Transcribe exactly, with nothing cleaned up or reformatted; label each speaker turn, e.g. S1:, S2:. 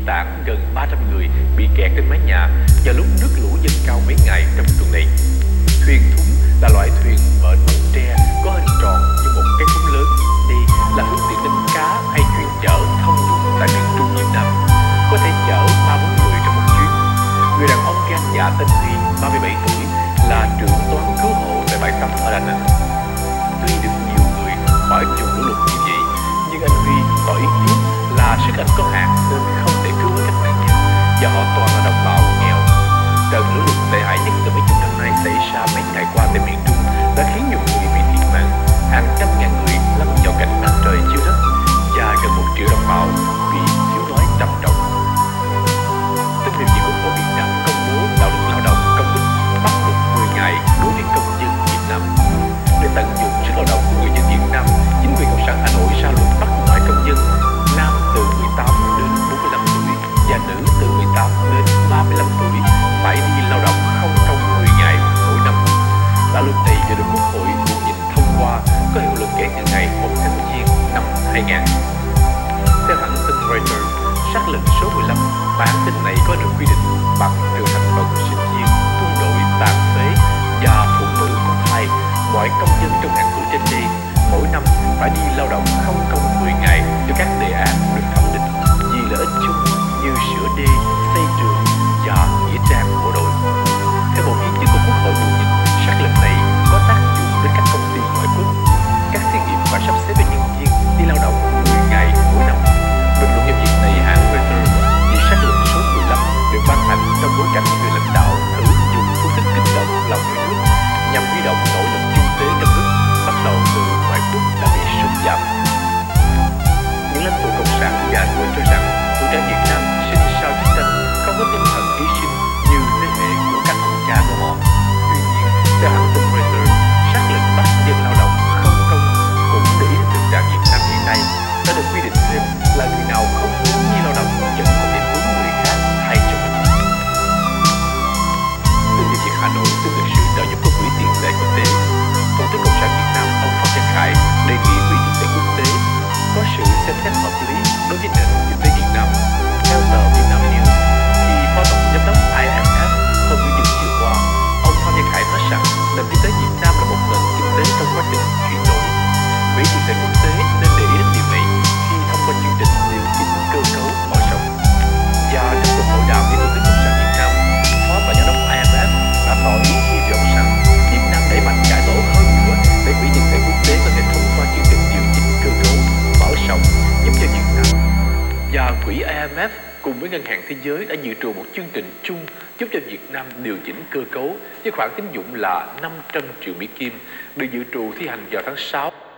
S1: tản gần ba trăm người bị kẹt trên mái nhà vào lúc nước lũ dâng cao mấy ngày trong tuần này. Thuyền thúng là loại thuyền mệnh bằng tre có hình tròn như một cái thúng lớn. Đây là phương tiện đánh cá hay thuyền chở thông dụng tại miền Trung Việt Nam, có thể chở ba bốn người trong một chuyến. Người đàn ông gan dạ tên Huy, ba mươi bảy tuổi, là trưởng toán cứu hộ tại bãi tắm ở Đà Nẵng. Tuy được nhiều người khỏi vùng lũ lụt như vậy, nhưng anh Huy tỏ ý kiến là sức anh có hạn nên không thể cứu các nạn nhân, và họ toàn là đồng bào nghèo. Trận lũ lụt tệ hại nhất từ mấy chục năm nay xảy ra mấy ngày qua tại miền Trung đã khiến nhiều người bị thiệt mạng, hàng trăm ngàn người lâm vào cảnh mặt trời chiếu đất, và gần một triệu đồng bào bị thiếu đói trầm trọng. Tin mừng Quốc hội Việt Nam công bố đạo luật lao động công ích bắt buộc mười ngày đối với công dân Việt Nam. Để tận dụng sức lao động của người dân Việt Nam, chính quyền cộng sản Hà Nội ra luật bắt mọi công dân nam từ mười tám đến bốn mươi lăm tuổi và nữ từ mười tám đến ba mươi lăm tuổi phải đi lao động không công mười ngày mỗi năm. Đạo luật này vừa được Quốc hội Bộ Nhật thông qua, có hiệu lực kể từ ngày một tháng Giêng năm hai nghìn. Theo hãng tin Reuters, sắc lệnh số mười lăm, bản tin này có được quy định bằng trừ thành phần sinh viên, quân đội, tàn phế và phụ nữ có thai. Mọi công dân trong hạng tuổi trên đây mỗi năm phải đi lao động không công mười ngày cho các đề án được thẩm định vì lợi ích chung như sửa đê, xây trường và nghĩa trang bộ đội. Theo một ý kiến của Quốc hội Bộ Nhật, sắc lệnh này có tác dụng đến các công ty ngoại quốc. Các xí nghiệp phải sắp xếp cho nhân viên đi lao động mười ngày mỗi năm. Bình luận về việc này, hãng Reuters vì sắc lệnh số mười lăm được ban hành trong bối cảnh người lãnh đạo thử dùng phương thức kích động lòng yêu nước nhằm huy động nỗ lực kinh tế trong nước bắt đầu từ ngoại quốc đã bị sụt giảm. Những lãnh tụ cộng sản và người cho rằng tuổi trẻ Việt Nam sinh sau chiến tranh không có tinh thần hy sinh như thế hệ của các ông cha của họ. Tuy nhiên, theo hãng tin Reuters, sắc lệnh bắt dân lao động không công cũng để ý đến thực trạng Việt Nam hiện nay đã được quy định thêm là người nào không muốn đi lao động vẫn có thể muốn người khác thay cho mình. Từ việc Hà Nội xin được sự trợ giúp của quỹ tiền tệ quốc tế, Thủ tướng Cộng sản Việt Nam ông Phan Văn Khải đề nghị quỹ tiền tệ quốc tế có sự xem xét hợp lý đối với nền kinh tế Việt Nam. Theo tờ Vietnam News, khi Phó Tổng Giám đốc I M F hôm Chủ nhật chiều qua, ông Phan Văn Khải nói rằng nền kinh tế Việt Nam là một nền kinh tế trong quá trình chuyển đổi. Quỹ tiền tệ quốc tế nên để ý đến điều này khi thông qua chương trình điều chỉnh cơ cấu mở rộng. Và trong cuộc hội đàm với Thủ tướng Cộng sản Việt Nam, Phó Tổng Giám đốc I M F đã tỏ ý hy vọng rằng Việt Nam đẩy mạnh cải tổ hơn nữa để quỹ tiền tệ quốc tế có thể thông qua chương trình điều chỉnh cơ cấu mở rộng giúp cho Việt Nam. Và quỹ I M F cùng với Ngân hàng Thế giới đã dự trù một chương trình chung giúp cho Việt Nam điều chỉnh cơ cấu với khoản tín dụng là năm trăm triệu Mỹ Kim, được dự trù thi hành vào tháng sáu.